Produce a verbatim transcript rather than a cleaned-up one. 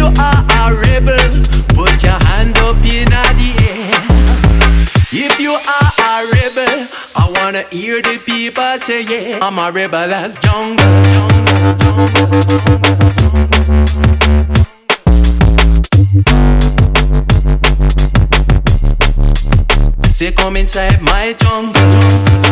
you are a rebel, put your hand up in the air. If you are a rebel, I wanna hear the people say, yeah, I'm a rebel as jungle, jungle, jungle, jungle. Say come inside my jungle.